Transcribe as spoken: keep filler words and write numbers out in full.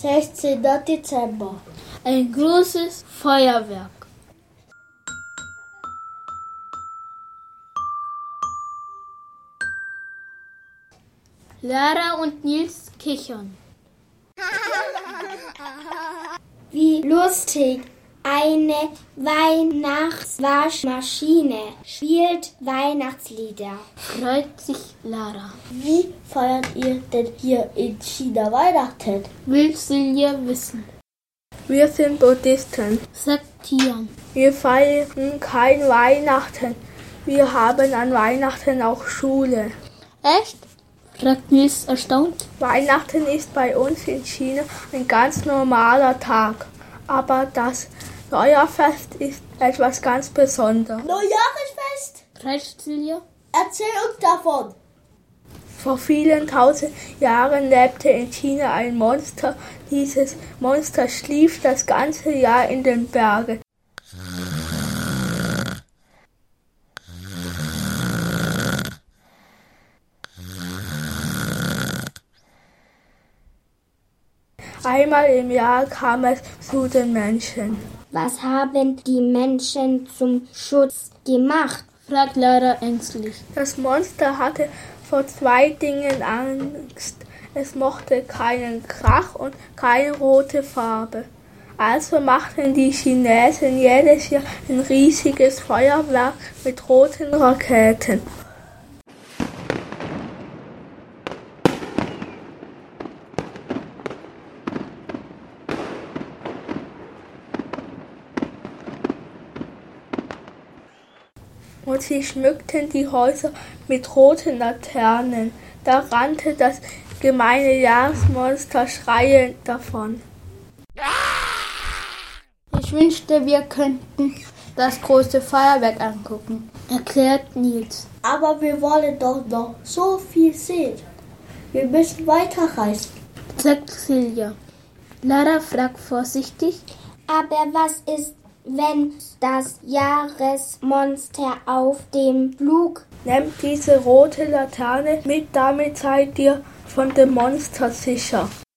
sechzehnter Dezember. Ein großes Feuerwerk. Lara und Nils kichern. Wie lustig! Eine Weihnachtswaschmaschine spielt Weihnachtslieder. Freut sich Lara. Wie feiert ihr denn hier in China Weihnachten? Will Silja wissen. Wir sind Buddhisten, sagt Tian. Wir feiern kein Weihnachten. Wir haben an Weihnachten auch Schule. Echt? Fragt Nils erstaunt. Weihnachten ist bei uns in China ein ganz normaler Tag. Aber das Neujahrfest ist etwas ganz Besonderes. Neujahrsfest? Kreischt Silja. Erzähl uns davon. Vor vielen tausend Jahren lebte in China ein Monster. Dieses Monster schlief das ganze Jahr in den Bergen. Einmal im Jahr kam es zu den Menschen. Was haben die Menschen zum Schutz gemacht? Fragt Lara ängstlich. Das Monster hatte vor zwei Dingen Angst. Es mochte keinen Krach und keine rote Farbe. Also machten die Chinesen jedes Jahr ein riesiges Feuerwerk mit roten Raketen. Und sie schmückten die Häuser mit roten Laternen. Da rannte das gemeine Jahresmonster schreiend davon. Ich wünschte, wir könnten das große Feuerwerk angucken, erklärt Nils. Aber wir wollen doch noch so viel sehen. Wir müssen weiterreisen, sagt Silja. Lara fragt vorsichtig. Aber was ist, wenn das Jahresmonster auf dem Flug? Nehmt diese rote Laterne mit, damit seid ihr von dem Monster sicher.